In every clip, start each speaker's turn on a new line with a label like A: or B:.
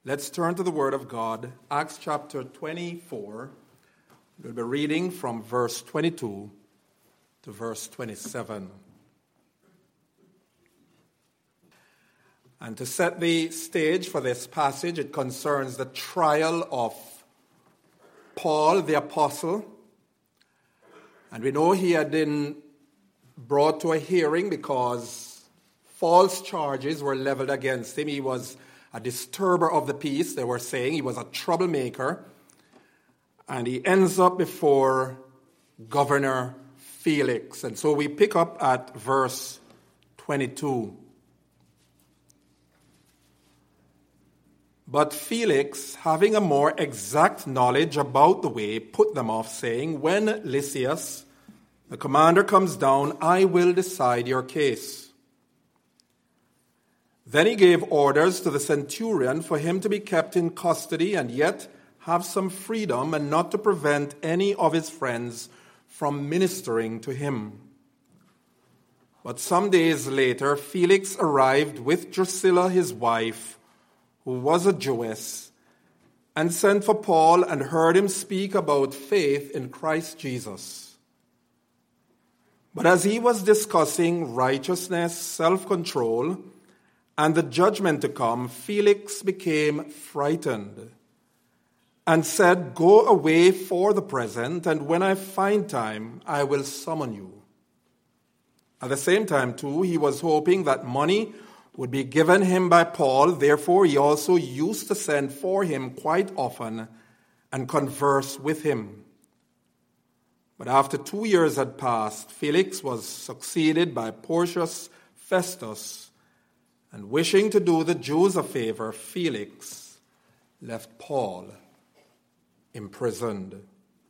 A: Let's turn to the Word of God, Acts chapter 24. We'll be reading from verse 22 to verse 27. And to set the stage for this passage, it concerns the trial of Paul the apostle. And we know he had been brought to a hearing because false charges were leveled against him. He was a disturber of the peace, they were saying. He was a troublemaker. And he ends up before Governor Felix. And so we pick up at verse 22. But Felix, having a more exact knowledge about the way, put them off, saying, When Lysias, the commander, comes down, I will decide your case. Then he gave orders to the centurion for him to be kept in custody and yet have some freedom and not to prevent any of his friends from ministering to him. But some days later, Felix arrived with Drusilla, his wife, who was a Jewess, and sent for Paul and heard him speak about faith in Christ Jesus. But as he was discussing righteousness, self-control, and the judgment to come, Felix became frightened and said, Go away for the present, and when I find time, I will summon you. At the same time, too, he was hoping that money would be given him by Paul. Therefore, he also used to send for him quite often and converse with him. But after 2 years had passed, Felix was succeeded by Porcius Festus, and wishing to do the Jews a favor, Felix left Paul imprisoned.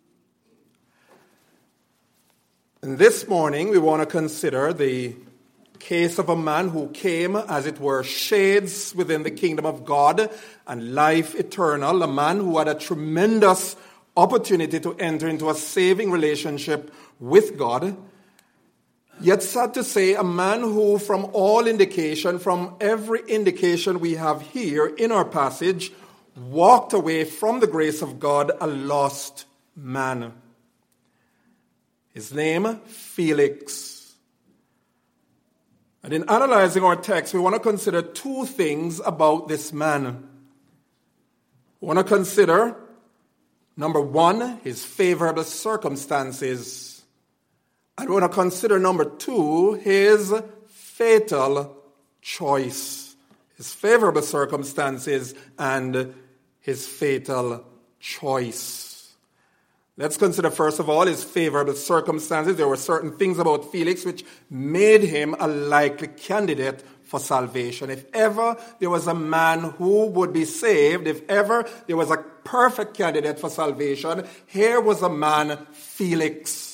A: And this morning, we want to consider the case of a man who came, as it were, shades within the kingdom of God and life eternal, a man who had a tremendous opportunity to enter into a saving relationship with God. Yet sad to say, a man who, from all indication, from every indication we have here in our passage, walked away from the grace of God, a lost man. His name, Felix. And in analyzing our text, we want to consider two things about this man. We want to consider, number one, his favorable circumstances. And we want to consider, number two, his fatal choice. His favorable circumstances and his fatal choice. Let's consider, first of all, his favorable circumstances. There were certain things about Felix which made him a likely candidate for salvation. If ever there was a man who would be saved, if ever there was a perfect candidate for salvation, here was a man, Felix.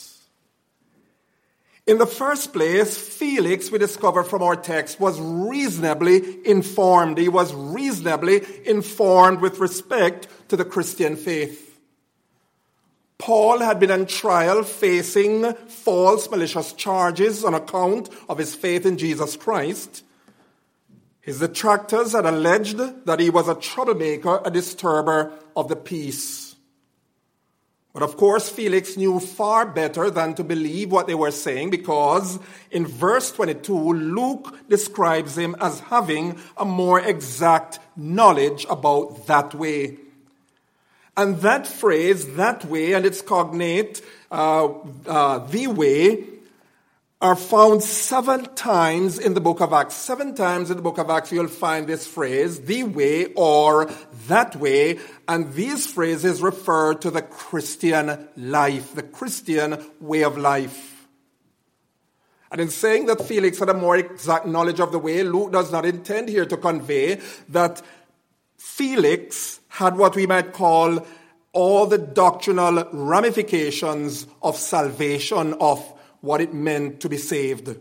A: In the first place, Felix, we discover from our text, was reasonably informed. He was reasonably informed with respect to the Christian faith. Paul had been on trial facing false, malicious charges on account of his faith in Jesus Christ. His detractors had alleged that he was a troublemaker, a disturber of the peace. But of course, Felix knew far better than to believe what they were saying, because in verse 22, Luke describes him as having a more exact knowledge about that way. And that phrase, that way, and its cognate, the way, are found 7 times in the book of Acts. 7 times in the book of Acts you'll find this phrase, the way or that way. And these phrases refer to the Christian life, the Christian way of life. And in saying that Felix had a more exact knowledge of the way, Luke does not intend here to convey that Felix had what we might call all the doctrinal ramifications of salvation, of what it meant to be saved.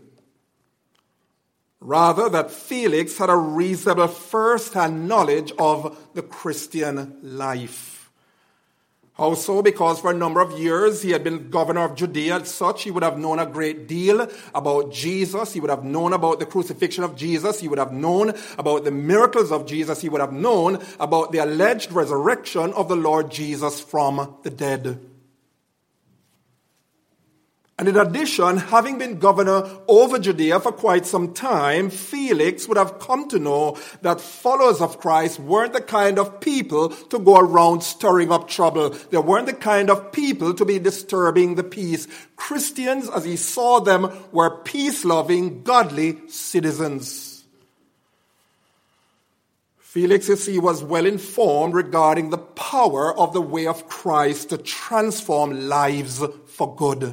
A: Rather, that Felix had a reasonable first-hand knowledge of the Christian life. How so? Because for a number of years he had been governor of Judea. As such, he would have known a great deal about Jesus. He would have known about the crucifixion of Jesus. He would have known about the miracles of Jesus. He would have known about the alleged resurrection of the Lord Jesus from the dead. And in addition, having been governor over Judea for quite some time, Felix would have come to know that followers of Christ weren't the kind of people to go around stirring up trouble. They weren't the kind of people to be disturbing the peace. Christians, as he saw them, were peace-loving, godly citizens. Felix, you see, was well informed regarding the power of the way of Christ to transform lives for good.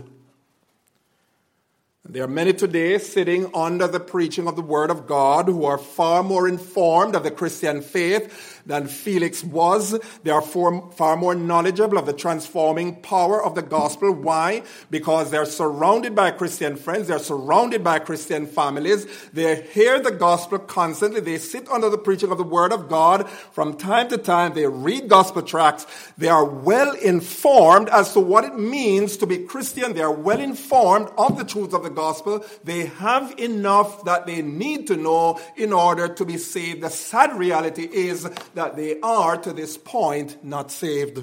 A: There are many today sitting under the preaching of the Word of God who are far more informed of the Christian faith than Felix was. They are far more knowledgeable of the transforming power of the gospel. Why? Because they're surrounded by Christian friends. They're surrounded by Christian families. They hear the gospel constantly. They sit under the preaching of the Word of God. From time to time, they read gospel tracts. They are well informed as to what it means to be Christian. They are well informed of the truth of the gospel. They have enough that they need to know in order to be saved. The sad reality is that they are, to this point, not saved.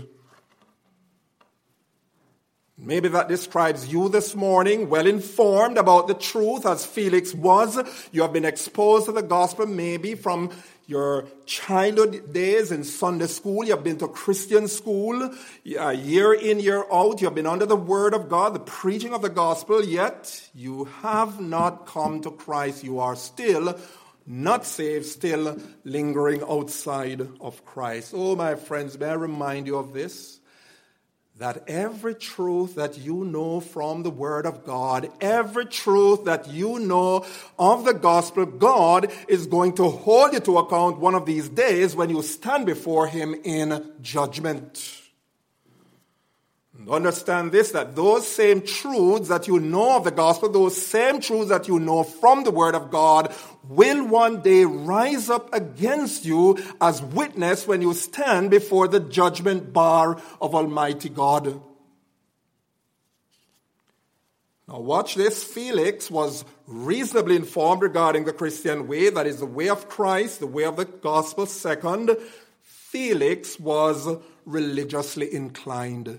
A: Maybe that describes you this morning, well informed about the truth as Felix was. You have been exposed to the gospel maybe from your childhood days in Sunday school. You have been to Christian school year in, year out. You have been under the Word of God, the preaching of the gospel, yet you have not come to Christ. You are still not saved, still lingering outside of Christ. Oh, my friends, may I remind you of this? That every truth that you know from the Word of God, every truth that you know of the gospel, God is going to hold you to account one of these days when you stand before Him in judgment. And understand this, that those same truths that you know of the gospel, those same truths that you know from the Word of God, will one day rise up against you as witness when you stand before the judgment bar of Almighty God. Now watch this. Felix was reasonably informed regarding the Christian way, that is the way of Christ, the way of the gospel. Second, Felix was religiously inclined.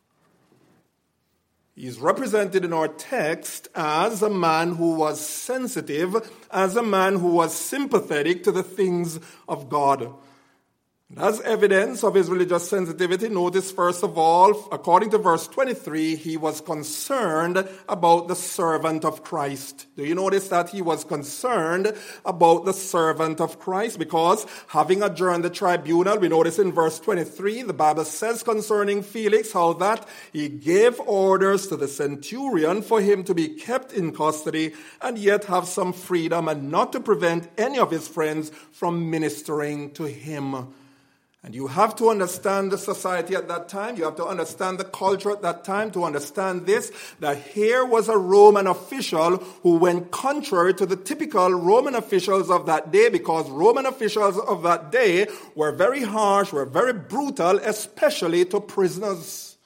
A: He is represented in our text as a man who was sensitive, as a man who was sympathetic to the things of God. And as evidence of his religious sensitivity, notice first of all, according to verse 23, he was concerned about the servant of Christ. Do you notice that he was concerned about the servant of Christ? Because having adjourned the tribunal, we notice in verse 23, the Bible says concerning Felix how that he gave orders to the centurion for him to be kept in custody and yet have some freedom and not to prevent any of his friends from ministering to him. And you have to understand the society at that time. You have to understand the culture at that time to understand this, that here was a Roman official who went contrary to the typical Roman officials of that day, because Roman officials of that day were very harsh, were very brutal, especially to prisoners.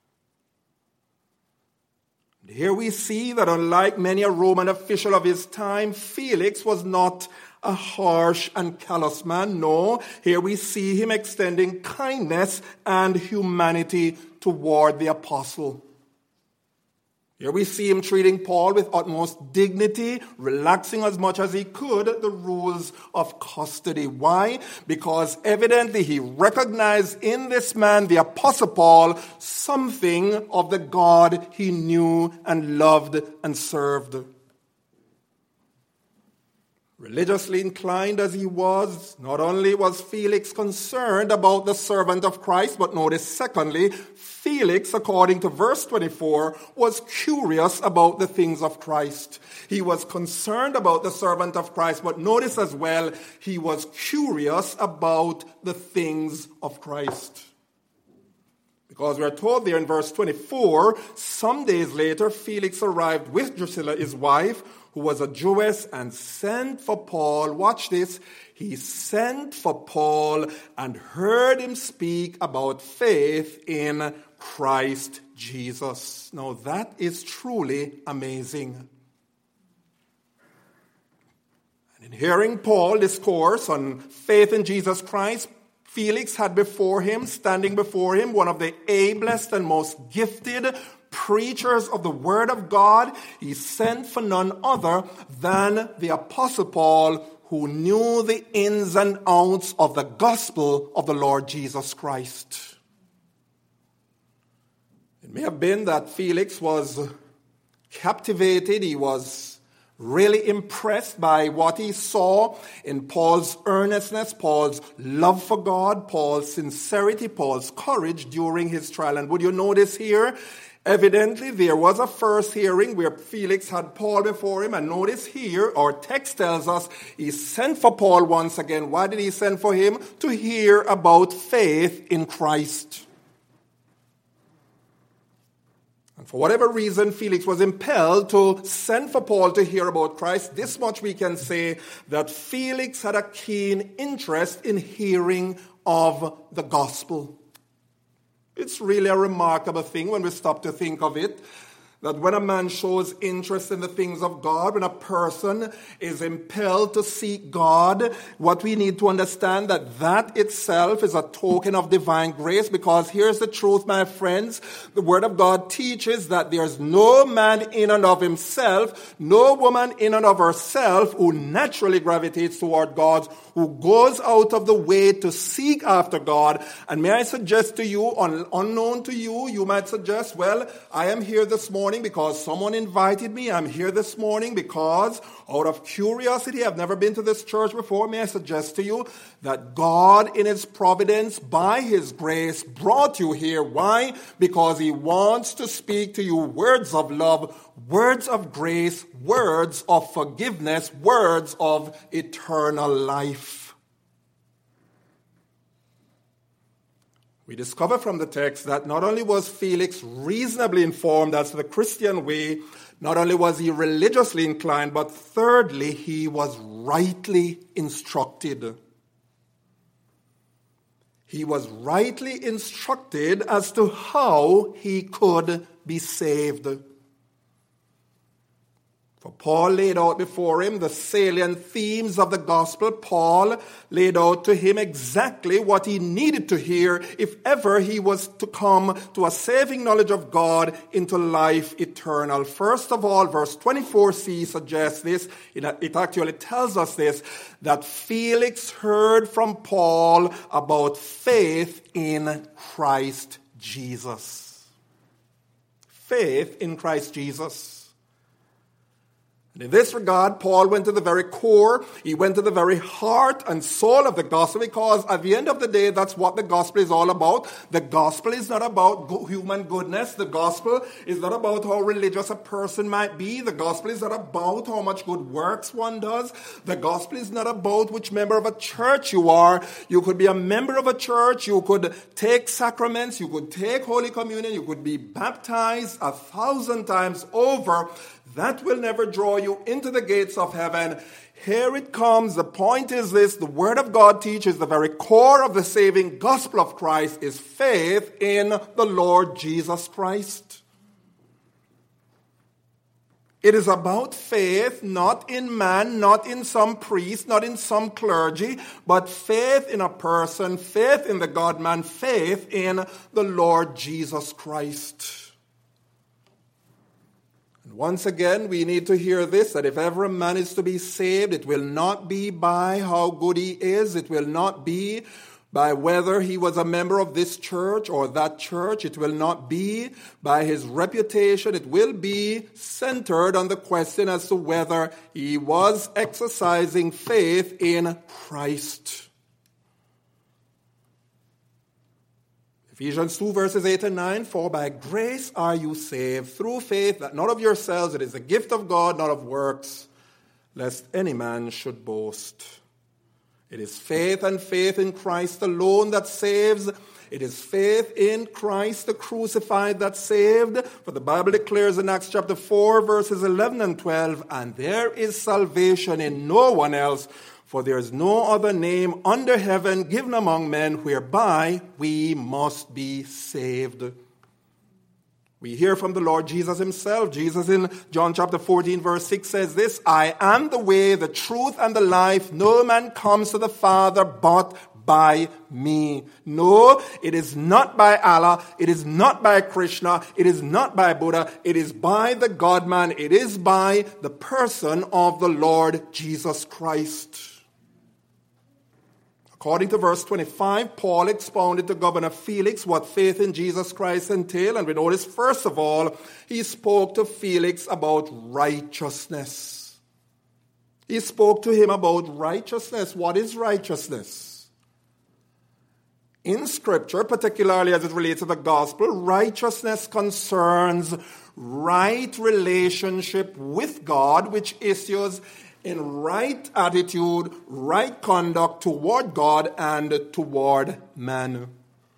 A: And here we see that unlike many a Roman official of his time, Felix was not a harsh and callous man. No, here we see him extending kindness and humanity toward the apostle. Here we see him treating Paul with utmost dignity, relaxing as much as he could the rules of custody. Why? Because evidently he recognized in this man, the Apostle Paul, something of the God he knew and loved and served. Religiously inclined as he was, not only was Felix concerned about the servant of Christ, but notice secondly, Felix, according to verse 24, was curious about the things of Christ. He was concerned about the servant of Christ, but notice as well, he was curious about the things of Christ. Because we're told there in verse 24, some days later, Felix arrived with Drusilla, his wife, who was a Jewess, and sent for Paul. Watch this. He sent for Paul and heard him speak about faith in Christ Jesus. Now that is truly amazing. And in hearing Paul discourse on faith in Jesus Christ, Felix had standing before him, one of the ablest and most gifted preachers of the Word of God. He sent for none other than the Apostle Paul, who knew the ins and outs of the gospel of the Lord Jesus Christ. It may have been that Felix was captivated. He was really impressed by what he saw in Paul's earnestness, Paul's love for God, Paul's sincerity, Paul's courage during his trial. And would you notice here, evidently there was a first hearing where Felix had Paul before him. And notice here, our text tells us he sent for Paul once again. Why did he send for him? To hear about faith in Christ. And for whatever reason, Felix was impelled to send for Paul to hear about Christ. This much we can say, that Felix had a keen interest in hearing of the gospel. It's really a remarkable thing when we stop to think of it, that when a man shows interest in the things of God, when a person is impelled to seek God, what we need to understand that itself is a token of divine grace, because here's the truth, my friends. The Word of God teaches that there's no man in and of himself, no woman in and of herself who naturally gravitates toward God, who goes out of the way to seek after God. And may I suggest to you, unknown to you, you might suggest, well, I am here this morning because someone invited me. I'm here this morning because out of curiosity, I've never been to this church before. May I suggest to you that God in His providence, by His grace, brought you here. Why? Because He wants to speak to you words of love, words of grace, words of forgiveness, words of eternal life. We discover from the text that not only was Felix reasonably informed as to the Christian way, not only was he religiously inclined, but thirdly, he was rightly instructed. He was rightly instructed as to how he could be saved. For Paul laid out before him the salient themes of the gospel. Paul laid out to him exactly what he needed to hear if ever he was to come to a saving knowledge of God, into life eternal. First of all, verse 24c suggests this. It actually tells us this, that Felix heard from Paul about faith in Christ Jesus. Faith in Christ Jesus. And in this regard, Paul went to the very core, he went to the very heart and soul of the gospel, because at the end of the day, that's what the gospel is all about. The gospel is not about human goodness. The gospel is not about how religious a person might be. The gospel is not about how much good works one does. The gospel is not about which member of a church you are. You could be a member of a church, you could take sacraments, you could take Holy Communion, you could be baptized 1,000 times over. That will never draw you into the gates of heaven. Here it comes. The point is this. The Word of God teaches the very core of the saving gospel of Christ is faith in the Lord Jesus Christ. It is about faith, not in man, not in some priest, not in some clergy, but faith in a person, faith in the God-man, faith in the Lord Jesus Christ. Once again, we need to hear this, that if ever a man is to be saved, it will not be by how good he is. It will not be by whether he was a member of this church or that church. It will not be by his reputation. It will be centered on the question as to whether he was exercising faith in Christ. Ephesians 2 verses 8 and 9, for by grace are you saved through faith, that not of yourselves, it is a gift of God, not of works, lest any man should boast. It is faith and faith in Christ alone that saves. It is faith in Christ the crucified that saved. For the Bible declares in Acts chapter 4, verses 11 and 12, and there is salvation in no one else, for there is no other name under heaven given among men whereby we must be saved. We hear from the Lord Jesus himself. Jesus in John chapter 14 verse 6 says this, I am the way, the truth, and the life. No man comes to the Father but by me. No, it is not by Allah. It is not by Krishna. It is not by Buddha. It is by the God-man. It is by the person of the Lord Jesus Christ. According to verse 25, Paul expounded to Governor Felix what faith in Jesus Christ entailed. And we notice, first of all, he spoke to Felix about righteousness. He spoke to him about righteousness. What is righteousness? In Scripture, particularly as it relates to the gospel, righteousness concerns right relationship with God, which issues in right attitude, right conduct toward God and toward man.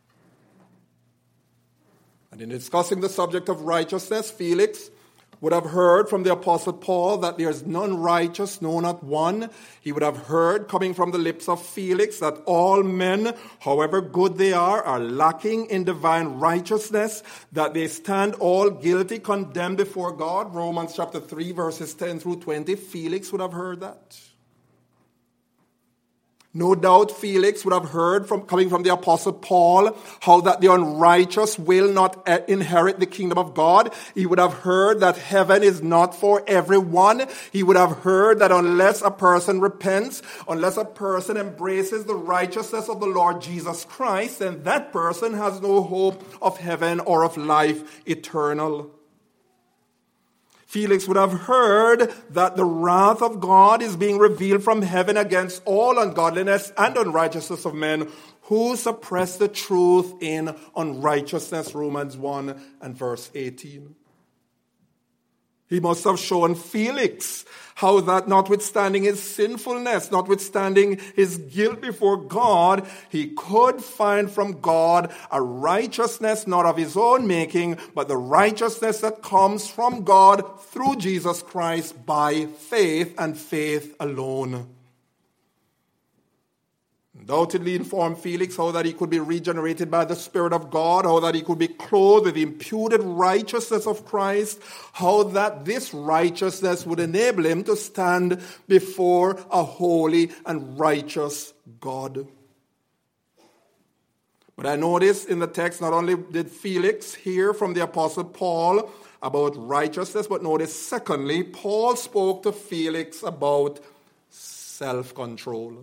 A: And in discussing the subject of righteousness, Felix would have heard from the Apostle Paul that there is none righteous, no, not one. He would have heard coming from the lips of Felix that all men, however good they are lacking in divine righteousness, that they stand all guilty, condemned before God. Romans chapter 3, verses 10 through 20. Felix would have heard that. No doubt Felix would have heard coming from the Apostle Paul how that the unrighteous will not inherit the kingdom of God. He would have heard that heaven is not for everyone. He would have heard that unless a person repents, unless a person embraces the righteousness of the Lord Jesus Christ, then that person has no hope of heaven or of life eternal. Felix would have heard that the wrath of God is being revealed from heaven against all ungodliness and unrighteousness of men who suppress the truth in unrighteousness. Romans 1 and verse 18. He must have shown Felix how that notwithstanding his sinfulness, notwithstanding his guilt before God, he could find from God a righteousness not of his own making, but the righteousness that comes from God through Jesus Christ by faith and faith alone. Undoubtedly informed Felix how that he could be regenerated by the Spirit of God, how that he could be clothed with the imputed righteousness of Christ, how that this righteousness would enable him to stand before a holy and righteous God. But I notice in the text, not only did Felix hear from the Apostle Paul about righteousness, but notice secondly, Paul spoke to Felix about self-control.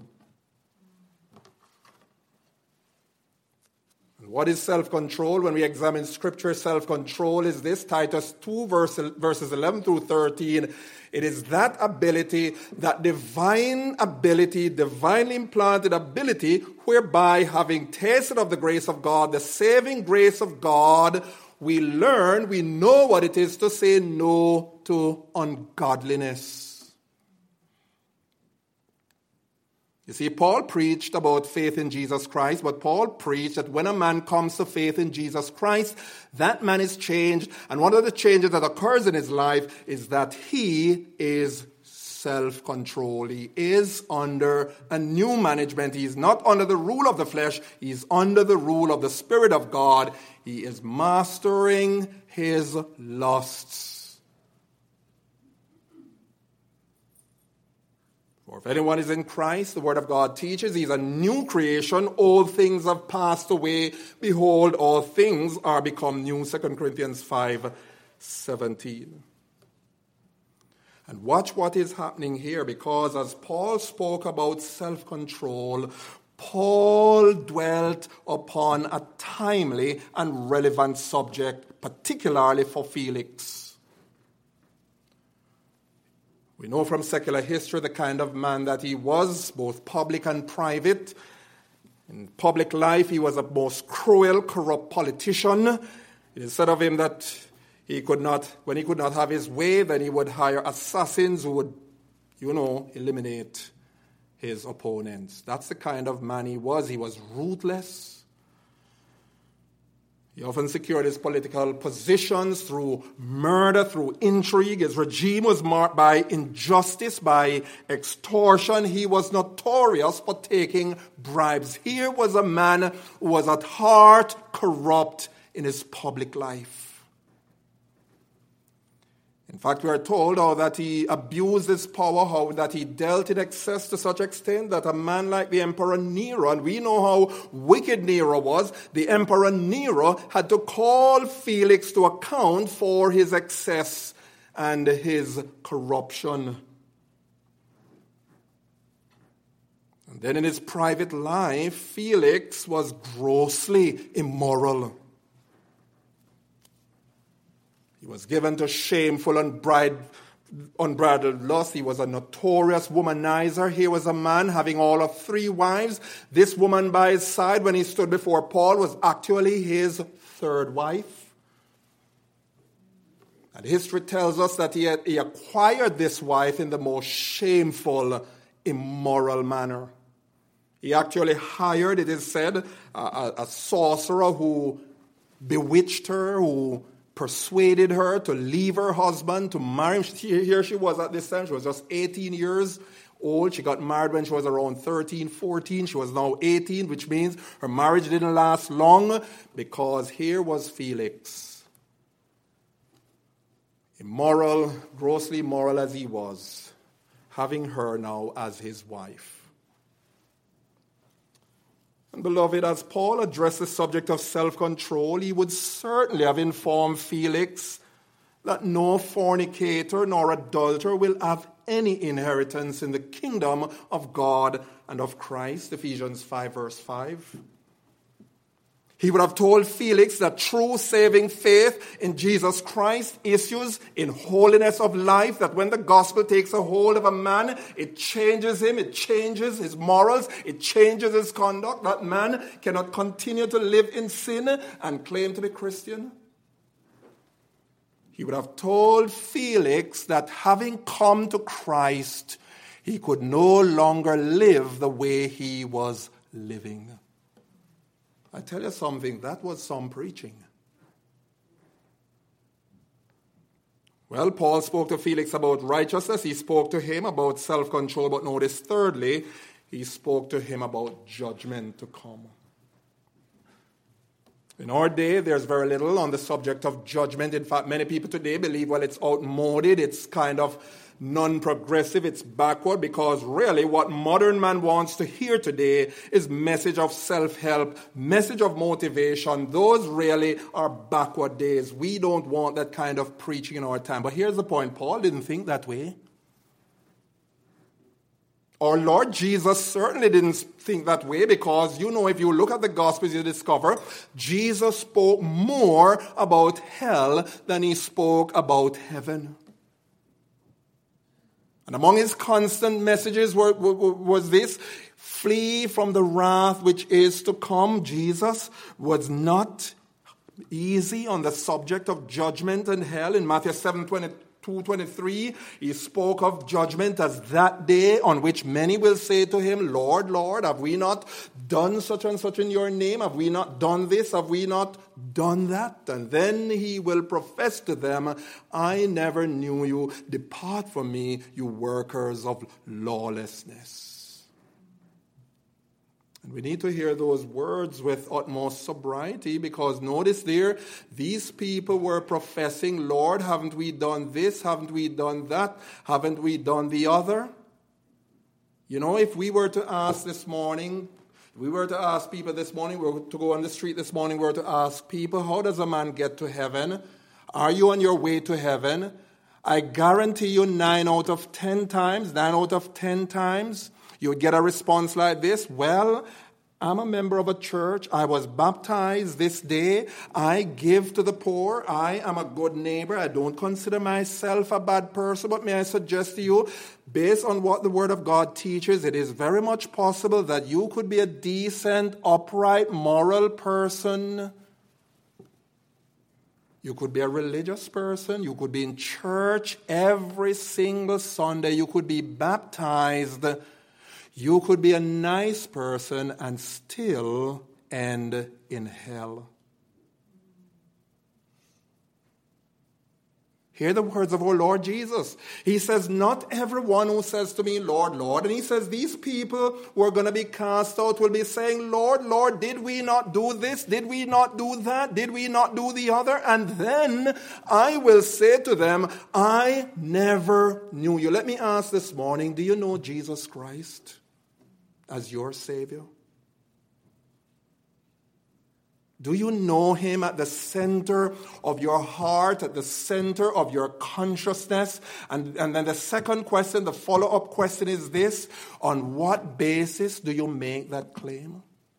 A: What is self-control? When we examine Scripture, self-control is this. Titus 2, verses 11 through 13. It is that ability, that divine ability, divinely implanted ability, whereby having tasted of the grace of God, the saving grace of God, we learn, we know what it is to say no to ungodliness. You see, Paul preached about faith in Jesus Christ, but Paul preached that when a man comes to faith in Jesus Christ, that man is changed. And one of the changes that occurs in his life is that he is self-control. He is under a new management. He is not under the rule of the flesh. He is under the rule of the Spirit of God. He is mastering his lusts. For if anyone is in Christ, the Word of God teaches, he's a new creation. All things have passed away. Behold, all things are become new. 2 Corinthians 5:17. And watch what is happening here, because as Paul spoke about self-control, Paul dwelt upon a timely and relevant subject, particularly for Felix. We know from secular history the kind of man that he was, both public and private. In public life, he was a most cruel, corrupt politician. It is said of him that when he could not have his way, then he would hire assassins who would, eliminate his opponents. That's the kind of man he was. He was ruthless. He often secured his political positions through murder, through intrigue. His regime was marked by injustice, by extortion. He was notorious for taking bribes. Here was a man who was at heart corrupt in his public life. In fact, we are told how that he abused his power, how that he dealt in excess to such extent that a man like the Emperor Nero, and we know how wicked Nero was, the Emperor Nero had to call Felix to account for his excess and his corruption. And then in his private life, Felix was grossly immoral. He was given to shameful, unbridled lust. He was a notorious womanizer. Here was a man having all of 3 wives. This woman by his side when he stood before Paul was actually his 3rd wife. And history tells us that he acquired this wife in the most shameful, immoral manner. He actually hired, it is said, a sorcerer who bewitched her, who persuaded her to leave her husband, to marry him. Here she was at this time. She was just 18 years old. She got married when she was around 13, 14. She was now 18, which means her marriage didn't last long because here was Felix. Immoral, grossly immoral as he was, having her now as his wife. And beloved, as Paul addressed the subject of self-control, he would certainly have informed Felix that no fornicator nor adulterer will have any inheritance in the kingdom of God and of Christ. Ephesians 5 verse 5. He would have told Felix that true saving faith in Jesus Christ issues in holiness of life, that when the gospel takes a hold of a man, it changes him, it changes his morals, it changes his conduct. That man cannot continue to live in sin and claim to be Christian. He would have told Felix that having come to Christ, he could no longer live the way he was living. I tell you something, that was some preaching. Well, Paul spoke to Felix about righteousness. He spoke to him about self-control. But notice, thirdly, he spoke to him about judgment to come. In our day, there's very little on the subject of judgment. In fact, many people today believe, well, it's outmoded, it's kind of non-progressive, it's backward, because really what modern man wants to hear today is message of self-help, message of motivation. Those really are backward days. We don't want that kind of preaching in our time. But here's the point. Paul didn't think that way. Our Lord Jesus certainly didn't think that way, because, if you look at the Gospels, you discover Jesus spoke more about hell than he spoke about heaven. And among his constant messages was this: flee from the wrath which is to come. Jesus was not easy on the subject of judgment and hell. In Matthew 7:22-23, he spoke of judgment as that day on which many will say to him, Lord, Lord, have we not done such and such in your name? Have we not done this? Have we not done that? And then he will profess to them, I never knew you. Depart from me, you workers of lawlessness. And we need to hear those words with utmost sobriety, because notice there, these people were professing, Lord, haven't we done this? Haven't we done that? Haven't we done the other? If we were to ask this morning, we were to ask people this morning, we were to go on the street this morning, we were to ask people, how does a man get to heaven? Are you on your way to heaven? I guarantee you 9 out of 10 times, you would get a response like this: well, I'm a member of a church. I was baptized this day. I give to the poor. I am a good neighbor. I don't consider myself a bad person. But may I suggest to you, based on what the Word of God teaches, it is very much possible that you could be a decent, upright, moral person. You could be a religious person. You could be in church every single Sunday. You could be baptized. You could be a nice person and still end in hell. Hear the words of our Lord Jesus. He says, not everyone who says to me, Lord, Lord. And he says, these people who are going to be cast out will be saying, Lord, Lord, did we not do this? Did we not do that? Did we not do the other? And then I will say to them, I never knew you. Let me ask this morning, do you know Jesus Christ as your Savior? Do you know him at the center of your heart, at the center of your consciousness? And then the second question, the follow-up question is this: on what basis do you make that claim?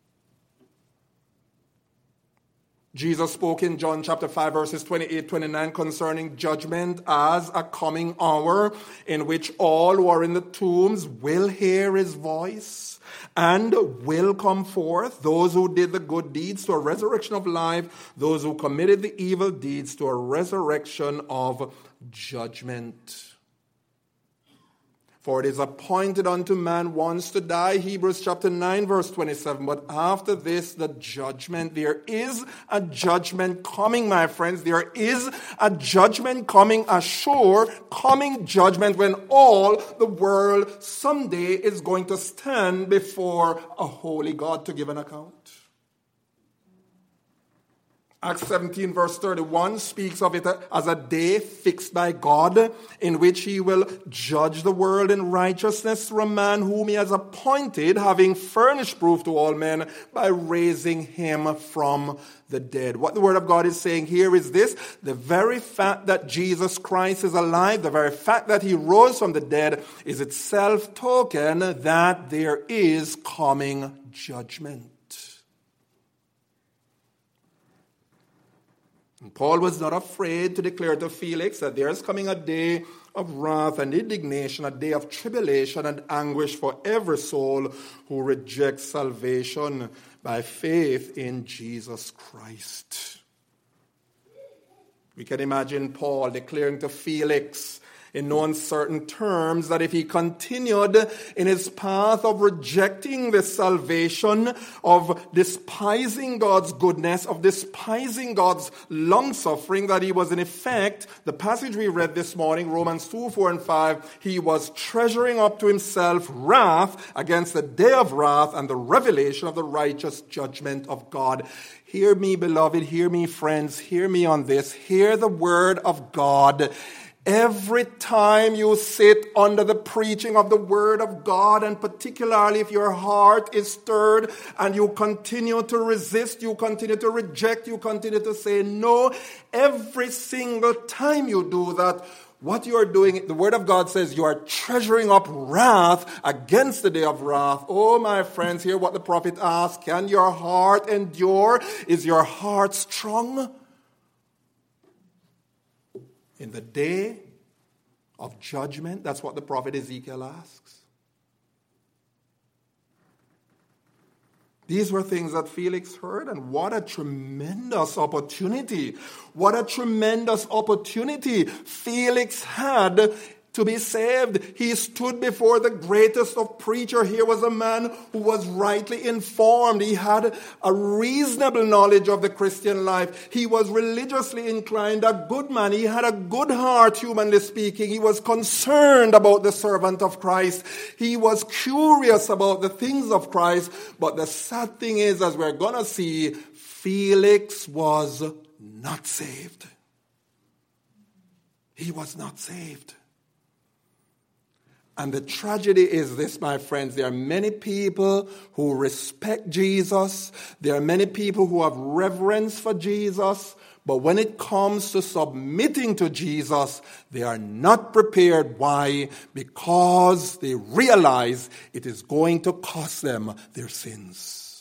A: Jesus spoke in John chapter 5 verses 28-29 concerning judgment as a coming hour in which all who are in the tombs will hear his voice and will come forth, those who did the good deeds to a resurrection of life, those who committed the evil deeds to a resurrection of judgment. For it is appointed unto man once to die, Hebrews chapter 9 verse 27. But after this, the judgment. There is a judgment coming, my friends. There is a judgment coming, a sure coming judgment when all the world someday is going to stand before a holy God to give an account. Acts 17 verse 31 speaks of it as a day fixed by God in which he will judge the world in righteousness through a man whom he has appointed, having furnished proof to all men by raising him from the dead. What the Word of God is saying here is this: the very fact that Jesus Christ is alive, the very fact that he rose from the dead is itself token that there is coming judgment. And Paul was not afraid to declare to Felix that there is coming a day of wrath and indignation, a day of tribulation and anguish for every soul who rejects salvation by faith in Jesus Christ. We can imagine Paul declaring to Felix in no uncertain terms that if he continued in his path of rejecting this salvation, of despising God's goodness, of despising God's long-suffering, that he was in effect, the passage we read this morning, Romans 2, 4 and 5, he was treasuring up to himself wrath against the day of wrath and the revelation of the righteous judgment of God. Hear me, beloved, hear me, friends, hear me on this. Hear the word of God. Every time you sit under the preaching of the Word of God, and particularly if your heart is stirred and you continue to resist, you continue to reject, you continue to say no, every single time you do that, what you are doing, the Word of God says you are treasuring up wrath against the day of wrath. Oh, my friends, hear what the prophet asks: can your heart endure? Is your heart strong? In the day of judgment, that's what the prophet Ezekiel asks. These were things that Felix heard, and what a tremendous opportunity. What a tremendous opportunity Felix had to be saved. He stood before the greatest of preachers. Here was a man who was rightly informed. He had a reasonable knowledge of the Christian life. He was religiously inclined, a good man. He had a good heart, humanly speaking. He was concerned about the servant of Christ. He was curious about the things of Christ. But the sad thing is, as we're going to see, Felix was not saved. He was not saved. And the tragedy is this, my friends. There are many people who respect Jesus. There are many people who have reverence for Jesus. But when it comes to submitting to Jesus, they are not prepared. Why? Because they realize it is going to cost them their sins.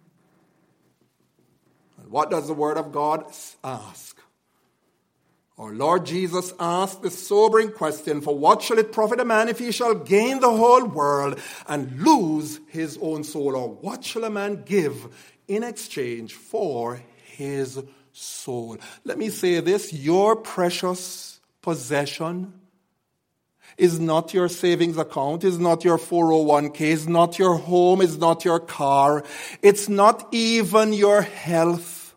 A: And what does the Word of God ask? Our Lord Jesus asked the sobering question, for what shall it profit a man if he shall gain the whole world and lose his own soul? Or what shall a man give in exchange for his soul? Let me say this: your precious possession is not your savings account, is not your 401k, is not your home, is not your car. It's not even your health.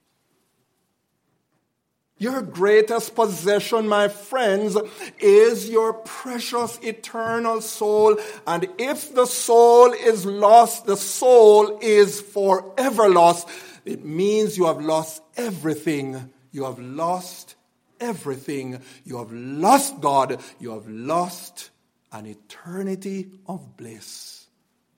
A: Your greatest possession, my friends, is your precious eternal soul. And if the soul is lost, the soul is forever lost. It means you have lost everything. You have lost everything. You have lost God. You have lost an eternity of bliss.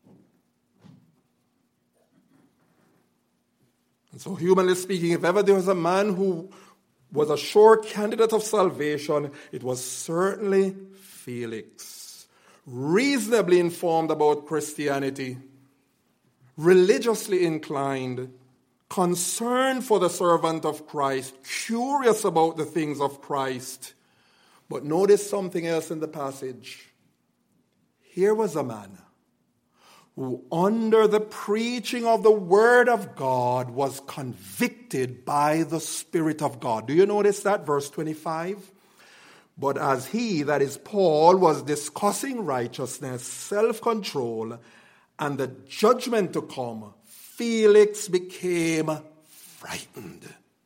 A: And so, humanly speaking, if ever there was a man who was a sure candidate of salvation, it was certainly Felix. Reasonably informed about Christianity, religiously inclined, concerned for the servant of Christ, curious about the things of Christ. But notice something else in the passage. Here was a man who, under the preaching of the Word of God, was convicted by the Spirit of God. Do you notice that? Verse 25. But as he, that is Paul, was discussing righteousness, self-control, and the judgment to come, Felix became frightened.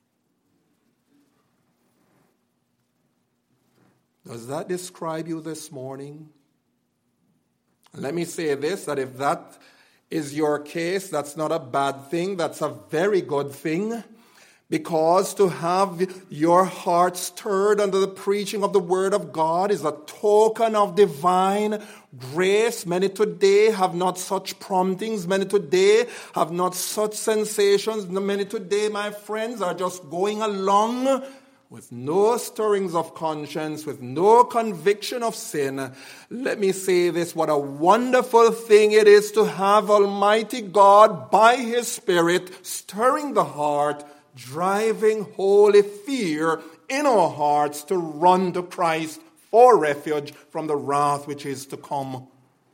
A: Does that describe you this morning? Let me say this, that if that is your case, that's not a bad thing. That's a very good thing. Because to have your heart stirred under the preaching of the Word of God is a token of divine grace. Many today have not such promptings. Many today have not such sensations. Many today, my friends, are just going along with no stirrings of conscience, with no conviction of sin. Let me say this, what a wonderful thing it is to have Almighty God by His Spirit stirring the heart, driving holy fear in our hearts to run to Christ for refuge from the wrath which is to come.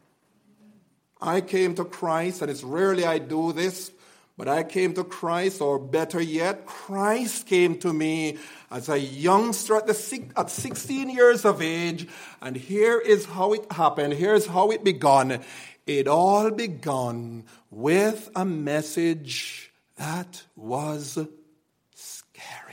A: I came to Christ, and it's rarely I do this, but I came to Christ, or better yet, Christ came to me as a youngster at 16 years of age. And here is how it happened. Here's how it began. It all began with a message that was scary.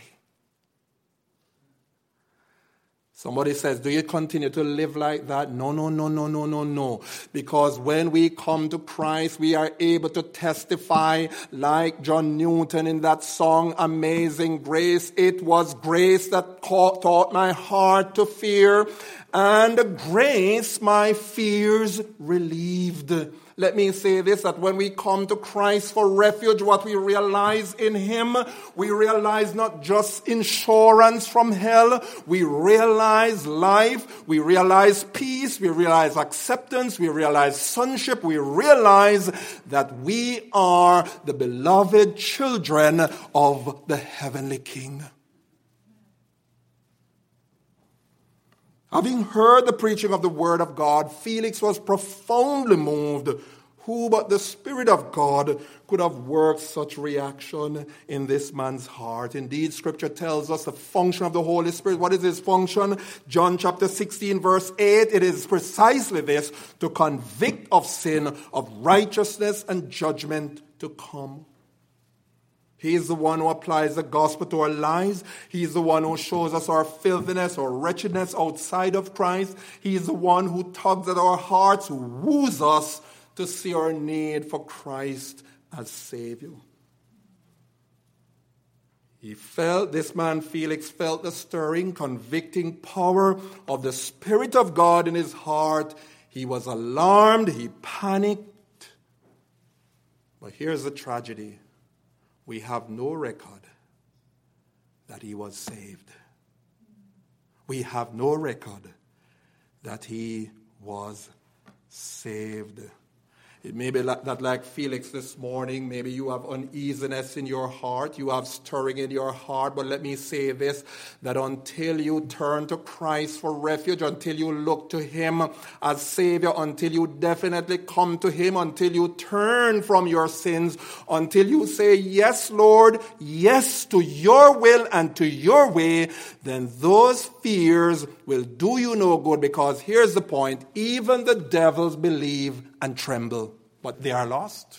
A: Somebody says, do you continue to live like that? No. Because when we come to Christ, we are able to testify like John Newton in that song, Amazing Grace. It was grace that taught my heart to fear, and grace my fears relieved. Let me say this, that when we come to Christ for refuge, what we realize in Him, we realize not just insurance from hell, we realize life, we realize peace, we realize acceptance, we realize sonship, we realize that we are the beloved children of the heavenly King. Having heard the preaching of the Word of God, Felix was profoundly moved. Who but the Spirit of God could have worked such reaction in this man's heart? Indeed, Scripture tells us the function of the Holy Spirit. What is His function? John chapter 16, verse 8. It is precisely this, to convict of sin, of righteousness, and judgment to come. He is the one who applies the gospel to our lives. He is the one who shows us our filthiness or wretchedness outside of Christ. He is the one who tugs at our hearts, who woos us to see our need for Christ as Savior. This man Felix felt the stirring, convicting power of the Spirit of God in his heart. He was alarmed, he panicked. But here's the tragedy. We have no record that he was saved. We have no record that he was saved. It may be like Felix this morning. Maybe you have uneasiness in your heart. You have stirring in your heart. But let me say this, that until you turn to Christ for refuge, until you look to him as Savior, until you definitely come to him, until you turn from your sins, until you say, yes, Lord, yes to your will and to your way, then those fears will do you no good, because here's the point, even the devils believe and tremble, but they are lost.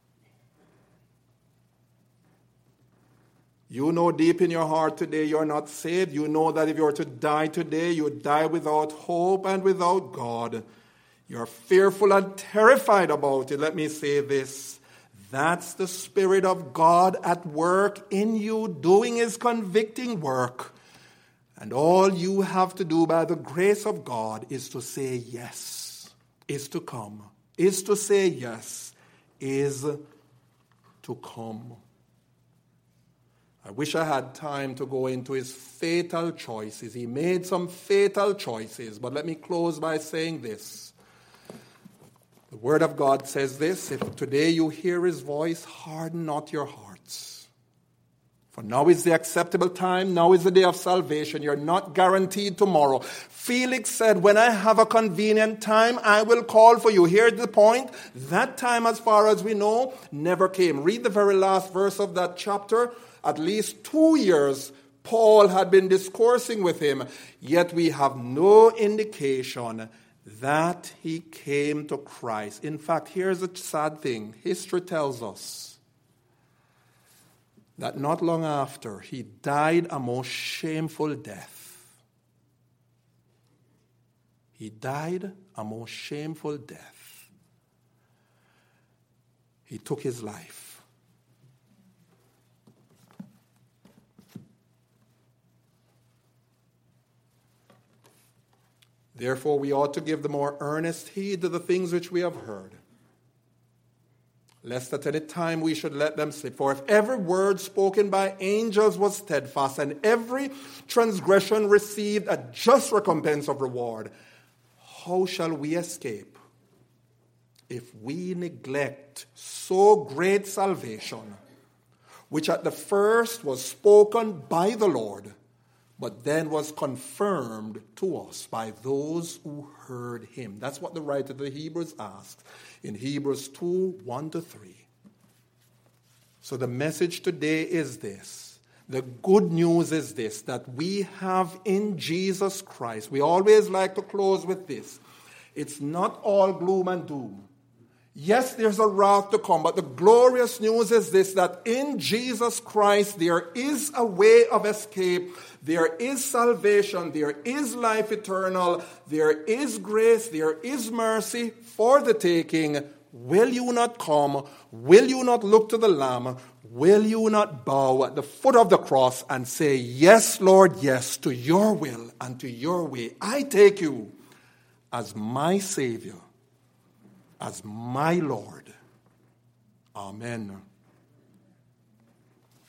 A: You know deep in your heart today you're not saved. You know that if you were to die today, you would die without hope and without God. You're fearful and terrified about it. Let me say this. That's the Spirit of God at work in you, doing his convicting work. And all you have to do by the grace of God is to say yes, is to come, is to say yes, is to come. I wish I had time to go into his fatal choices. He made some fatal choices, but let me close by saying this. The Word of God says this, if today you hear his voice, harden not your hearts. For now is the acceptable time, now is the day of salvation. You're not guaranteed tomorrow. Felix said, when I have a convenient time, I will call for you. Here's the point. That time, as far as we know, never came. Read the very last verse of that chapter. At least 2 years, Paul had been discoursing with him, yet we have no indication that he came to Christ. In fact, here's a sad thing. History tells us that not long after, he died a most shameful death. He died a most shameful death. He took his life. Therefore, we ought to give the more earnest heed to the things which we have heard, lest at any time we should let them slip. For if every word spoken by angels was steadfast, and every transgression received a just recompense of reward, how shall we escape if we neglect so great salvation, which at the first was spoken by the Lord, but then was confirmed to us by those who heard him? That's what the writer of the Hebrews asks in Hebrews 2, 1-3. So the message today is this. The good news is this, that we have in Jesus Christ. We always like to close with this. It's not all gloom and doom. Yes, there's a wrath to come, but the glorious news is this, that in Jesus Christ there is a way of escape. There is salvation. There is life eternal. There is grace. There is mercy for the taking. Will you not come? Will you not look to the Lamb? Will you not bow at the foot of the cross and say, yes, Lord, yes, to your will and to your way? I take you as my Savior, as my Lord. Amen.